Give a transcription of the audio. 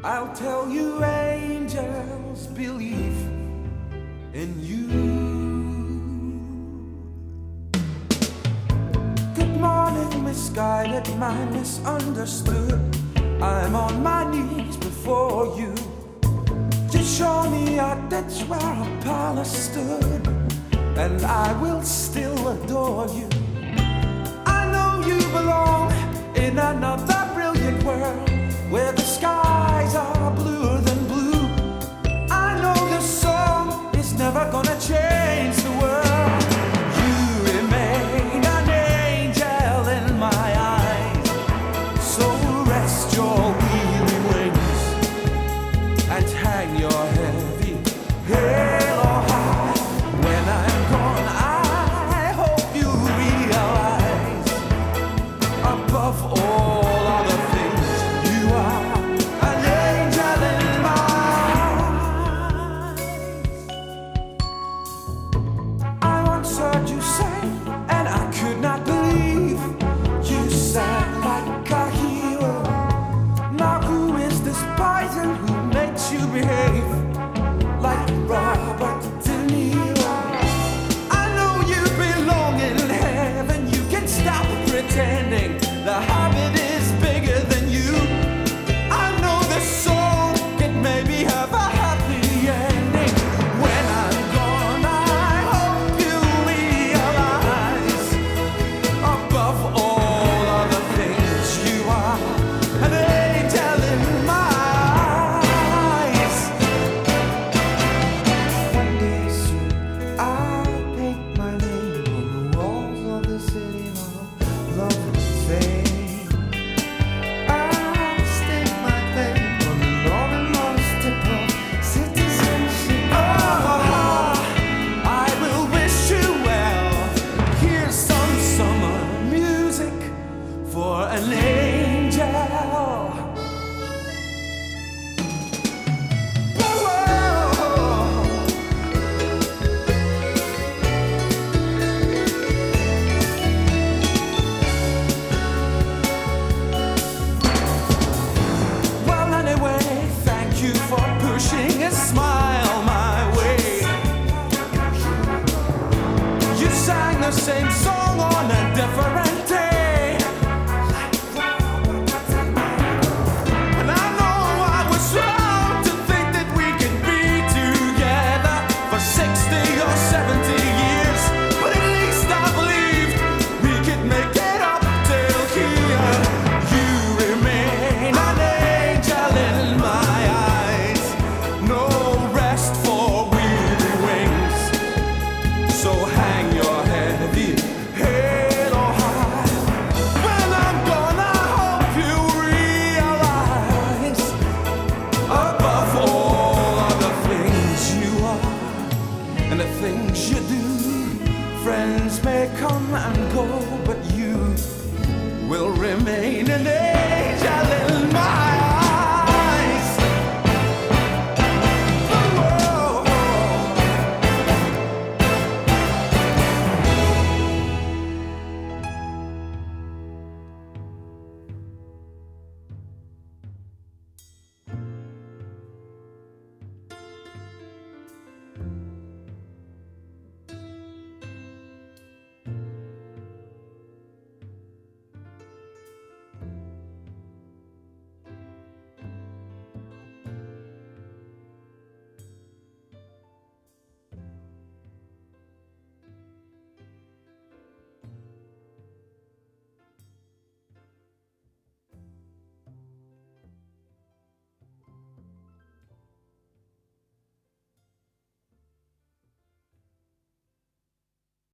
I'll tell you, angels believe in you. Good morning, misguided, my misunderstood. I'm on my knees before you. Just show me a ditch where Apollo stood, and I will still adore you. I know you belong in another brilliant world where the skies are bluer than blue. I know this song is never gonna change the world. You remain an angel in my eyes, so rest your weary wings and hang your heavy halo high. When I'm gone, I hope you realize, above all other things, you are an angel in my eyes. I once heard you say, and I could not believe, you sang like a hero. Now who is this poison who makes you behave like Robert De Niro? I know you belong in heaven, you can stop pretending the habit is bigger than you. I know this song can maybe have a happy ending. When I'm gone, I hope you realize, above all other things, you are an angel in my eyes. One day soon, I'll paint my name on the walls of the city hall, love and fame. I'll stake my claim on the northernmost tip of citizenship. Oh, I will wish you well. Here's some summer music for an angel. Well, anyway, thank you for pushing a smile my way. You sang the same song on a different